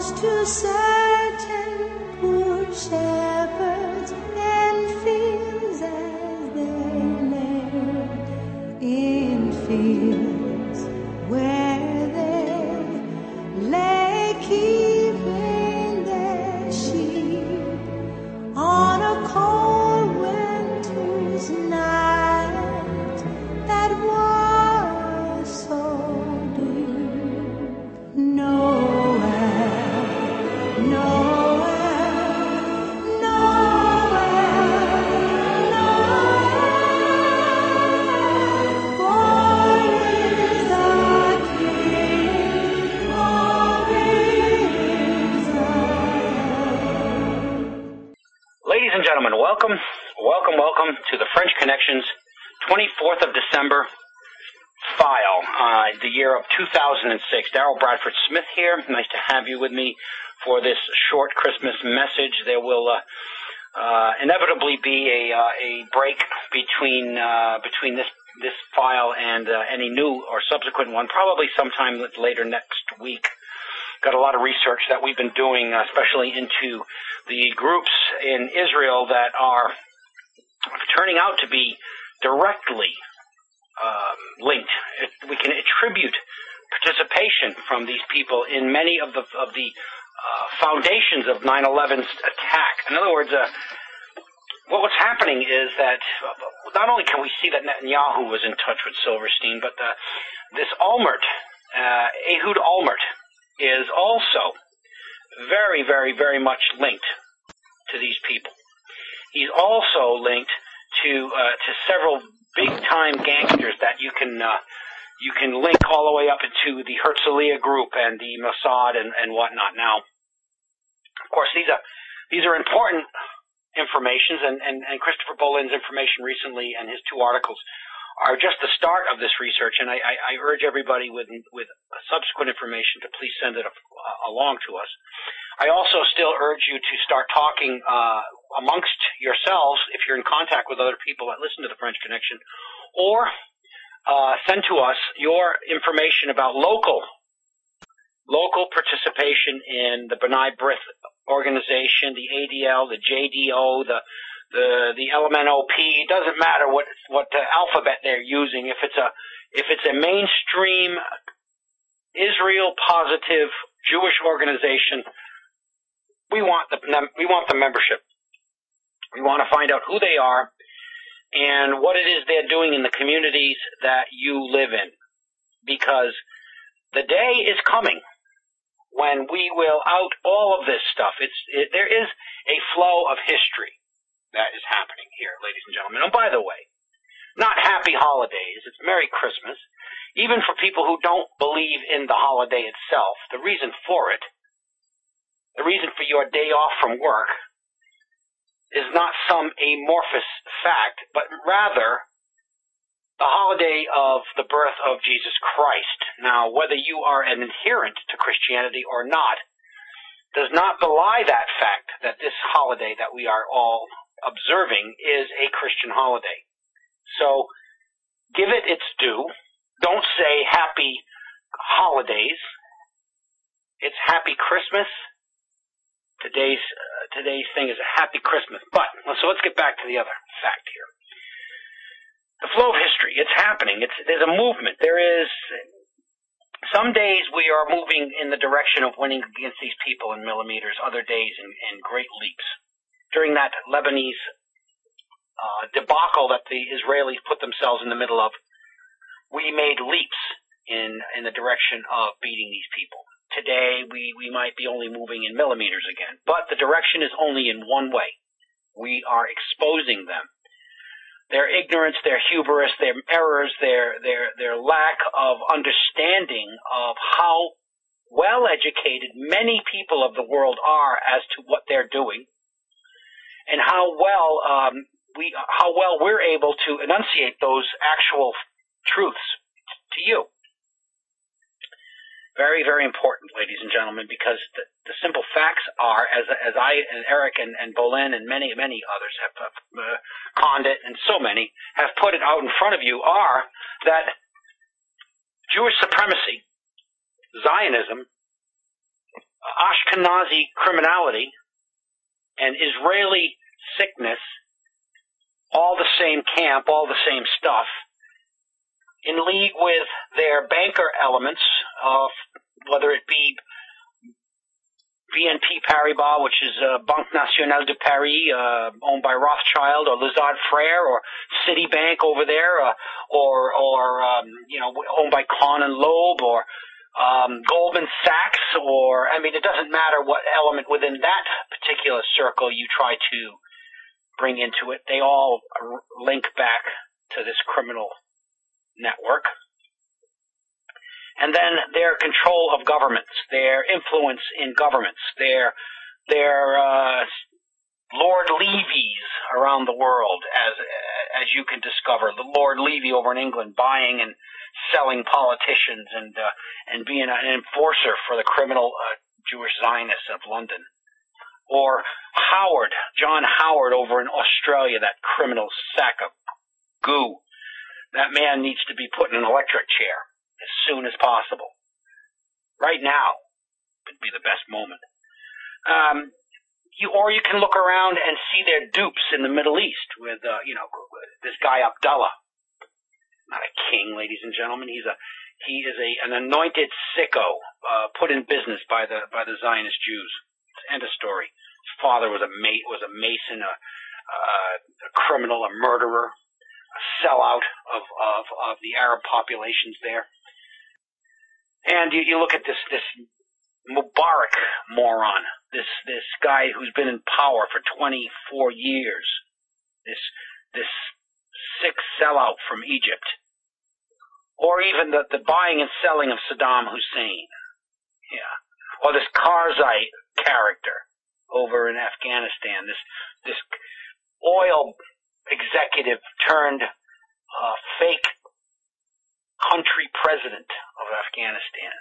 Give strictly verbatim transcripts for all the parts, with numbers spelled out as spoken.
to certain poor shepherds and fields as they lay in fields where they lay keeping their sheep on a cold winter's night that was so deep. Nowhere, nowhere, nowhere, nowhere, for is our King over Israel. Ladies and gentlemen, welcome, welcome, welcome to the French Connections twenty-fourth of December file, uh, the year of two thousand six. Darrell Bradford Smith here. Nice to have you with me for this short Christmas message. There will uh, uh, inevitably be a uh, a break between uh, between this this file and uh, any new or subsequent one, probably sometime later next week. Got a lot of research that we've been doing, uh, especially into the groups in Israel that are turning out to be directly um, linked. It, we can attribute participation from these people in many of the of the uh, foundations of nine eleven's attack. In other words, uh, what, what's happening is that not only can we see that Netanyahu was in touch with Silverstein, but uh, this Olmert, uh, Ehud Olmert, is also very, very, very much linked to these people. He's also linked to uh, to several big-time gangsters that you can uh, you can link all the way up into the Herzliya group and the Mossad and, and whatnot. Now, of course, these are these are important informations, and, and, and Christopher Bolin's information recently and his two articles are just the start of this research, and I, I, I urge everybody with with subsequent information to please send it a, uh, along to us. I also still urge you to start talking uh, amongst yourselves if you're in contact with other people that listen to the French Connection, or uh, send to us your information about local local participation in the B'nai B'rith organization, the A D L, the J D O, the the the L M N O P. It doesn't matter what what the alphabet they're using. If it's a if it's a mainstream Israel positive Jewish organization, we want the we want the membership. We want to find out who they are and what it is they're doing in the communities that you live in, because the day is coming when we will out all of this stuff. It's it, there is a flow of history that is happening here, ladies and gentlemen. And by the way, not happy holidays, it's Merry Christmas. Even for people who don't believe in the holiday itself, the reason for it, the reason for your day off from work, is not some amorphous fact, but rather the holiday of the birth of Jesus Christ. Now, whether you are an adherent to Christianity or not, does not belie that fact that this holiday that we are all observing is a Christian holiday. So give it its due. Don't say happy holidays. It's happy Christmas. Today's uh, today's thing is a happy Christmas. But so let's get back to the other fact here. The flow of history. It's happening. It's there's a movement. There is. Some days we are moving in the direction of winning against these people in millimeters. Other days in, in great leaps. During that Lebanese uh, debacle that the Israelis put themselves in the middle of, we made leaps in in the direction of beating these people. Today, we, we might be only moving in millimeters again, but the direction is only in one way. We are exposing them. Their ignorance, their hubris, their errors, their their their lack of understanding of how well educated many people of the world are as to what they're doing, and how well um, we how well we're able to enunciate those actual truths to you. Very, very important, ladies and gentlemen, because the, the simple facts are, as as I and Eric and, and Bolin and many, many others have uh, Condit and so many have put it out in front of you, are that Jewish supremacy, Zionism, Ashkenazi criminality and Israeli sickness, all the same camp, all the same stuff, in league with their banker elements, of whether it be B N P Paribas, which is uh, Banque Nationale de Paris, uh, owned by Rothschild, or Lazard Frères, or Citibank over there, uh, or or um, you know, owned by Kahn and Loeb, or um, Goldman Sachs, or I mean, it doesn't matter what element within that particular circle you try to bring into it. They all link back to this criminal network. And then their control of governments, their influence in governments, their their uh, Lord Levies around the world, as as you can discover, the Lord Levy over in England buying and selling politicians and uh, and being an enforcer for the criminal uh, Jewish Zionists of London, or Howard, John Howard over in Australia, that criminal sack of goo. That man needs to be put in an electric chair as soon as possible. Right now would be the best moment. Um, you, or you can look around and see their dupes in the Middle East with, uh, you know, this guy Abdullah. Not a king, ladies and gentlemen. He's a he is a an anointed sicko uh, put in business by the by the Zionist Jews. End of story. His father was a ma- was a mason, a, uh, a criminal, a murderer, a sellout of of of the Arab populations there. And you, you look at this, this Mubarak moron, this, this guy who's been in power for twenty-four years, this, this sick sellout from Egypt, or even the, the buying and selling of Saddam Hussein, yeah, or this Karzai character over in Afghanistan, this, this oil executive turned, uh, fake country president of Afghanistan.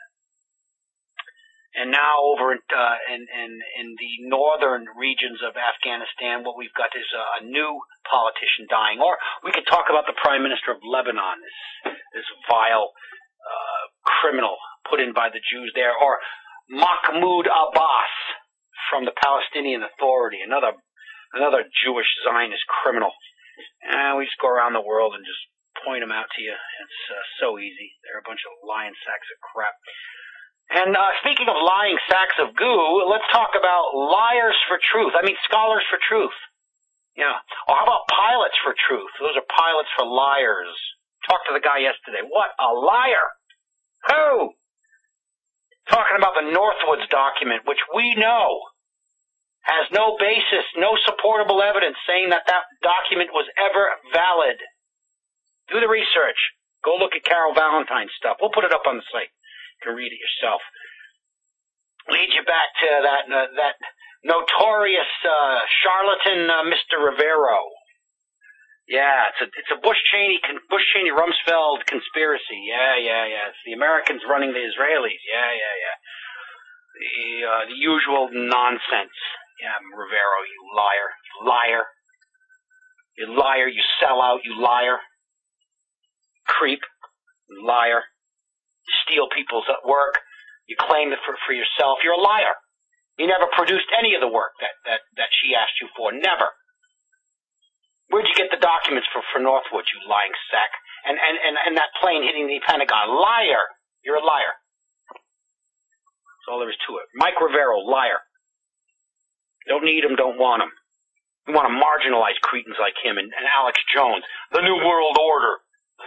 And now over in, uh, in, in, in the northern regions of Afghanistan, what we've got is a, a new politician dying. Or we could talk about the Prime Minister of Lebanon, this, this vile uh, criminal put in by the Jews there. Or Mahmoud Abbas from the Palestinian Authority, another another Jewish Zionist criminal. And we just go around the world and just point them out to you. It's uh, so easy. They're a bunch of lying sacks of crap. And uh, speaking of lying sacks of goo, let's talk about liars for truth. I mean, scholars for truth. Yeah. Or how about pilots for truth? Those are pilots for liars. Talked to the guy yesterday. What a liar! Who? Talking about the Northwoods document, which we know has no basis, no supportable evidence saying that that document was ever valid. Do the research. Go look at Carol Valentine's stuff. We'll put it up on the site. You can read it yourself. Lead you back to that uh, that notorious uh, charlatan, uh, Mister Rivero. Yeah, it's a it's a Bush Cheney Bush Cheney Rumsfeld conspiracy. Yeah, yeah, yeah. It's the Americans running the Israelis. Yeah, yeah, yeah. The uh, the usual nonsense. Yeah, Rivero, you liar, liar, you liar, you sell out, you liar. Creep, liar, you steal people's work, you claim it for, for yourself, you're a liar. You never produced any of the work that, that, that she asked you for, never. Where'd you get the documents for, for Northwood, you lying sack? And, and, and, and that plane hitting the Pentagon, liar, you're a liar. That's all there is to it. Mike Rivero, liar. Don't need him, don't want him. We want to marginalize cretins like him and, and Alex Jones, the New World Order.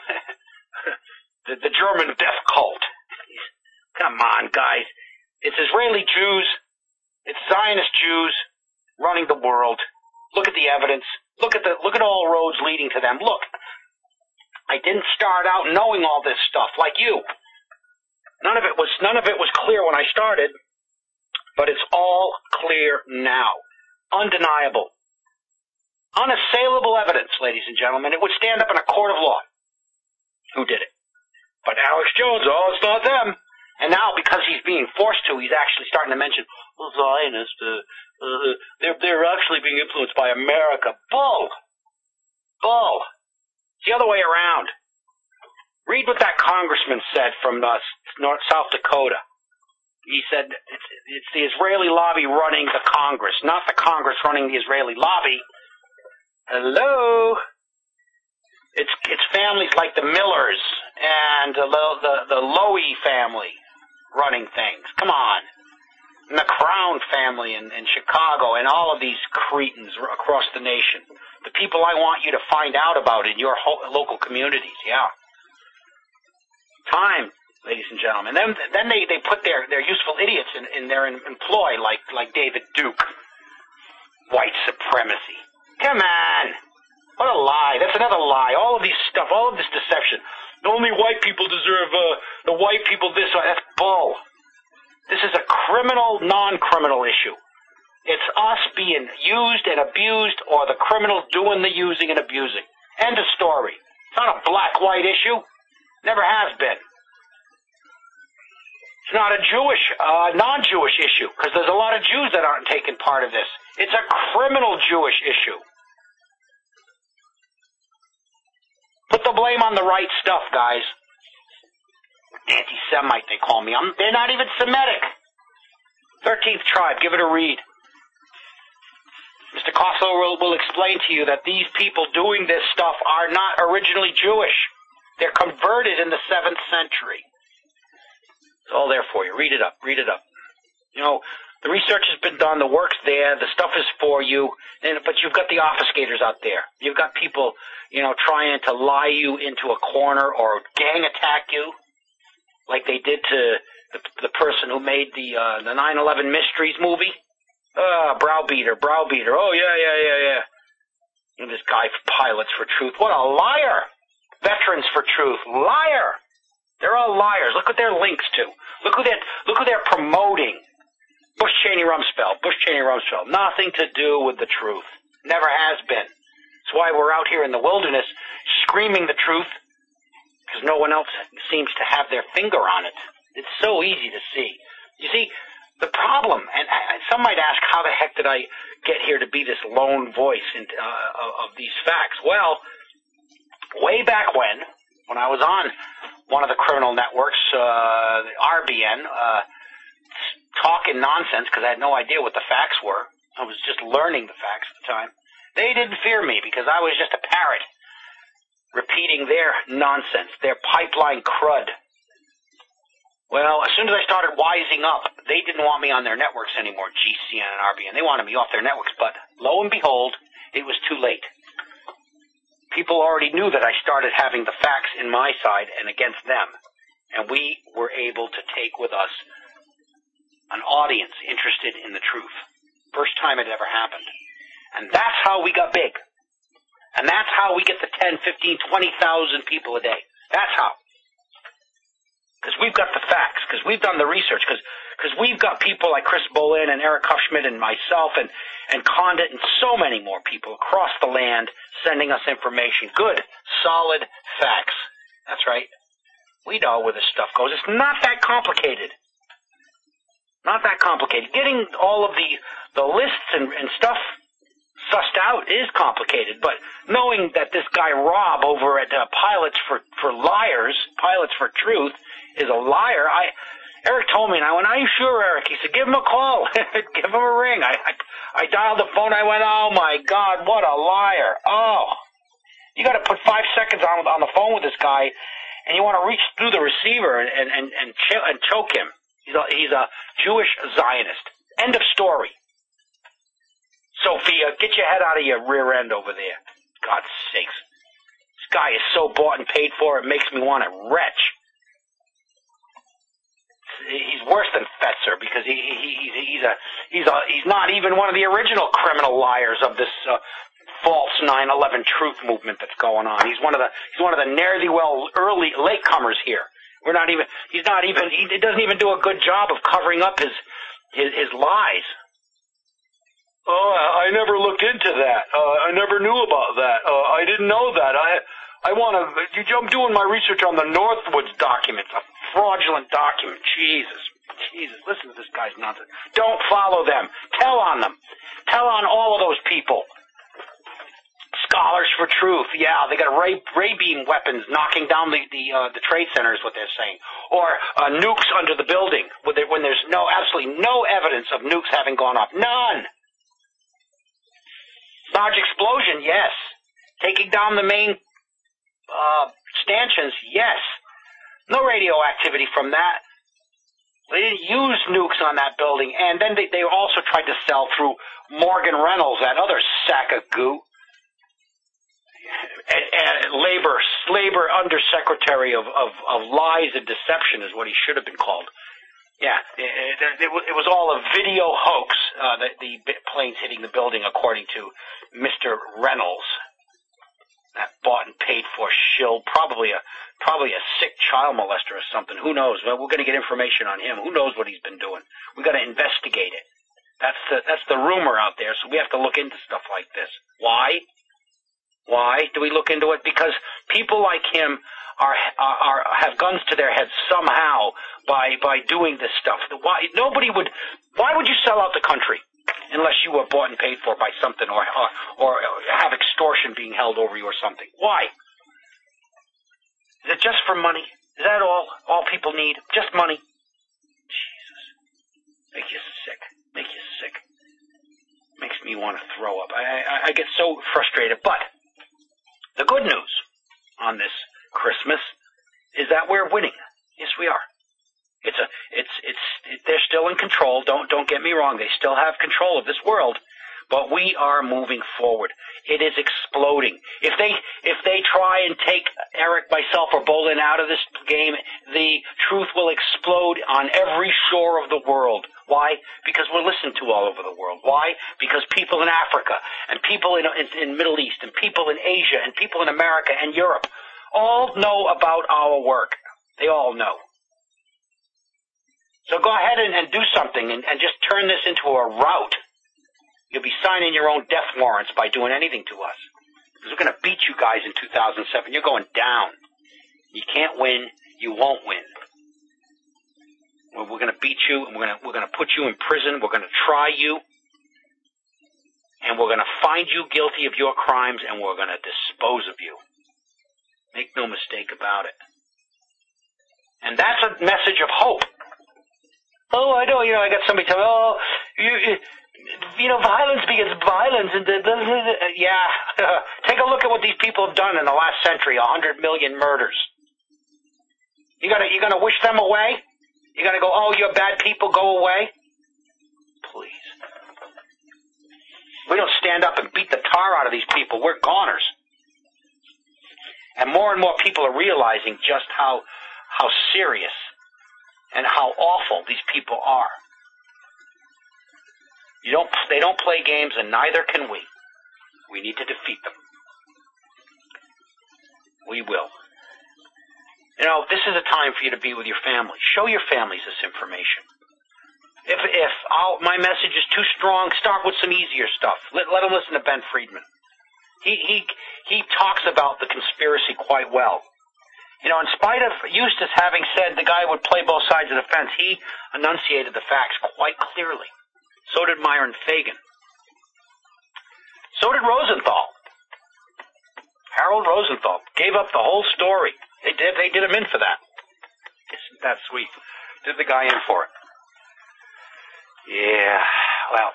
the, the German death cult. Come on, guys. It's Israeli Jews. It's Zionist Jews running the world. Look at the evidence. Look at the look at all roads leading to them. Look, I didn't start out knowing all this stuff like you. None of it was none of it was clear when I started, but it's all clear now. Undeniable. Unassailable evidence, ladies and gentlemen. It would stand up in a court of law. Who did it? But Alex Jones, oh, it's not them. And now, because he's being forced to, he's actually starting to mention, well, Zionists, uh, uh, they're, they're actually being influenced by America. Bull! Bull! It's the other way around. Read what that congressman said from uh, North, South Dakota. He said it's, it's the Israeli lobby running the Congress, not the Congress running the Israeli lobby. Hello? It's it's families like the Millers and the the, the Lowy family running things. Come on. And the Crown family in, in Chicago and all of these cretins across the nation. The people I want you to find out about in your ho- local communities, yeah. Time, ladies and gentlemen. Then then they, they put their, their useful idiots in, in their employ, like, like David Duke. White supremacy. Come on. What a lie. That's another lie. All of these stuff, all of this deception. Only white people deserve, uh, the white people this, uh, that's bull. This is a criminal, non-criminal issue. It's us being used and abused, or the criminals doing the using and abusing. End of story. It's not a black-white issue. Never has been. It's not a Jewish, uh, non-Jewish issue, because there's a lot of Jews that aren't taking part of this. It's a criminal Jewish issue. Put the blame on the right stuff, guys. Anti-Semite, they call me. I'm, they're not even Semitic. thirteenth Tribe, give it a read. Mister Kossler will, will explain to you that these people doing this stuff are not originally Jewish. They're converted in the seventh century. It's all there for you. Read it up. Read it up. You know, the research has been done. The work's there. The stuff is for you. And, but you've got the obfuscators out there. You've got people, you know, trying to lie you into a corner or gang attack you, like they did to the, the person who made the uh, the nine eleven Mysteries movie. Uh, browbeater, browbeater. Oh, yeah, yeah, yeah, yeah. You know, this guy, Pilots for Truth. What a liar. Veterans for Truth. Liar. They're all liars. Look what they're links to. Look who they're, look who they're promoting. Bush Cheney Rumsfeld. Bush Cheney Rumsfeld. Nothing to do with the truth. Never has been. That's why we're out here in the wilderness screaming the truth, because no one else seems to have their finger on it. It's so easy to see. You see, the problem, and some might ask, how the heck did I get here to be this lone voice in, uh, of these facts? Well, way back when, when I was on one of the criminal networks, uh, R B N, uh, talking nonsense because I had no idea what the facts were. I was just learning the facts at the time. They didn't fear me because I was just a parrot repeating their nonsense, their pipeline crud. Well, as soon as I started wising up, they didn't want me on their networks anymore, G C N and R B N. They wanted me off their networks, but lo and behold, it was too late. People already knew that I started having the facts in my side and against them, and we were able to take with us an audience interested in the truth. First time it ever happened. And that's how we got big. And that's how we get the ten, fifteen, twenty thousand people a day. That's how. Because we've got the facts, because we've done the research, because because we've got people like Chris Bolin and Eric Huffschmidt and myself and, and Condit and so many more people across the land sending us information. Good, solid facts. That's right. We know where this stuff goes. It's not that complicated. Not that complicated. Getting all of the, the lists and, and stuff sussed out is complicated, but knowing that this guy Rob over at uh, Pilots for, for Liars, Pilots for Truth, is a liar, I Eric told me, and I went, are you sure, Eric? He said, give him a call. Give him a ring. I, I I dialed the phone. I went, oh, my God, what a liar. Oh, you got to put five seconds on, on the phone with this guy, and you want to reach through the receiver and, and, and, and, ch- and choke him. He's a, he's a Jewish Zionist. End of story. Sophia, get your head out of your rear end over there. God's sakes. This guy is so bought and paid for, it makes me want to retch. He's worse than Fetzer because he, he, he he's a he's a he's not even one of the original criminal liars of this uh, false nine eleven truth movement that's going on. He's one of the he's one of the ne'er do well early latecomers here. We're not even he's not even he doesn't even do a good job of covering up his his, his lies. Oh, I never looked into that. Uh, I never knew about that. Uh, I didn't know that. I I want to. I'm doing my research on the Northwoods documents, a fraudulent document. Jesus, Jesus, listen to this guy's nonsense. Don't follow them. Tell on them. Tell on all of those people. This Scholars for Truth. Yeah, they got ray, ray beam weapons knocking down the the, uh, the trade center is what they're saying. Or uh, nukes under the building when, there, when there's no absolutely no evidence of nukes having gone off. None. Large explosion, yes. Taking down the main uh, stanchions, yes. No radioactivity from that. They didn't use nukes on that building. And then they, they also tried to sell through Morgan Reynolds, that other sack of goo. And, and labor, labor undersecretary of, of, of lies and deception is what he should have been called. Yeah, it, it, it was all a video hoax, uh, the, the planes hitting the building, according to Mister Reynolds. That bought and paid for shill, probably a probably a sick child molester or something. Who knows? Well, we're going to get information on him. Who knows what he's been doing? We've got to investigate it. That's the that's the rumor out there. So we have to look into stuff like this. Why? Why do we look into it? Because people like him are are, are have guns to their heads somehow by by doing this stuff. Why nobody would? Why would you sell out the country unless you were bought and paid for by something, or or, or have extortion being held over you or something? Why? Is it just for money? Is that all? All people need? Just money? Jesus, make you sick. Make you sick. Makes me want to throw up. I, I I get so frustrated. But the good news on this Christmas is that we're winning. Yes, we are. It's a, it's, it's, it, they're still in control. Don't, don't get me wrong. They still have control of this world, but we are moving forward. It is exploding. If they, if they try and take Eric, myself, or Bolin out of this game, the truth will explode on every shore of the world. Why? Because we're listened to all over the world. Why? Because people in Africa, and people in, in, in Middle East, and people in Asia, and people in America and Europe all know about our work. They all know. So go ahead and, and do something and, and just turn this into a rout. You'll be signing your own death warrants by doing anything to us. Because we're going to beat you guys in two thousand seven. You're going down. You can't win. You won't win. We're, we're going to beat you, and we're going to we're going to put you in prison. We're going to try you, and we're going to find you guilty of your crimes, and we're going to dispose of you. Make no mistake about it. And that's a message of hope. Oh, I know, you know, I got somebody telling me, oh, you, you, you know, violence begets violence. And the, the, the, yeah, take a look at what these people have done in the last century, a hundred million murders. You gonna, you gonna wish them away? You gonna go, oh, you're bad people, go away? Please. We don't stand up and beat the tar out of these people. We're goners. And more and more people are realizing just how, how serious and how awful these people are. You don't, they don't play games, and neither can we. We need to defeat them. We will. You know, this is a time for you to be with your family. Show your families this information. If if I'll, my message is too strong, start with some easier stuff. Let, let them listen to Ben Friedman. He he he talks about the conspiracy quite well. You know, in spite of Eustace having said the guy would play both sides of the fence, he enunciated the facts quite clearly. So did Myron Fagan. So did Rosenthal. Harold Rosenthal gave up the whole story. They did. They did him in for that. Isn't that sweet? Did the guy in for it? Yeah. Well,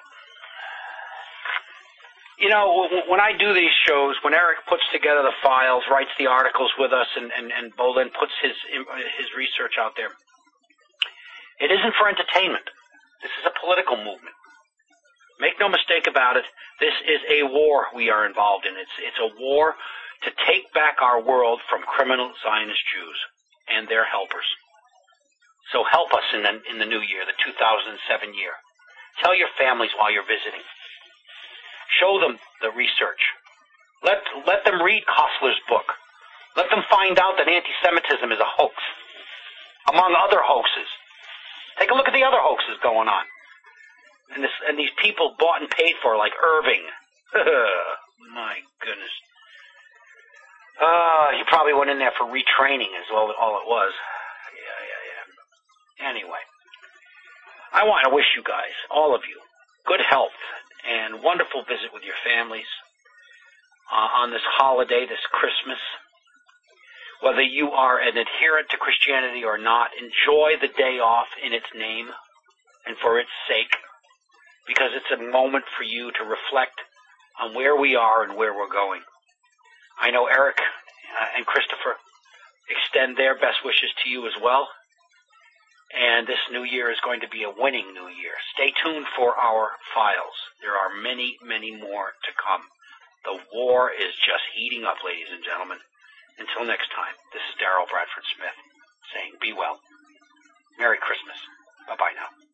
you know, when I do these shows, when Eric puts together the files, writes the articles with us, and, and, and Bolin puts his his research out there, it isn't for entertainment. This is a political movement. Make no mistake about it, this is a war we are involved in. It's it's a war to take back our world from criminal Zionist Jews and their helpers. So help us in the, in the new year, the two thousand seven year. Tell your families while you're visiting. Show them the research. Let let them read Kostler's book. Let them find out that anti-Semitism is a hoax, among other hoaxes. Take a look at the other hoaxes going on. And, this, and these people bought and paid for, like Irving. My goodness. Uh, he probably went in there for retraining is all, all it was. Yeah, yeah, yeah. Anyway, I want to wish you guys, all of you, good health and wonderful visit with your families. uh, on this holiday, this Christmas. Whether you are an adherent to Christianity or not, enjoy the day off in its name and for its sake, because it's a moment for you to reflect on where we are and where we're going. I know Eric uh, and Christopher extend their best wishes to you as well. And this new year is going to be a winning new year. Stay tuned for our files. There are many, many more to come. The war is just heating up, ladies and gentlemen. Until next time, this is Daryl Bradford Smith saying be well. Merry Christmas. Bye-bye now.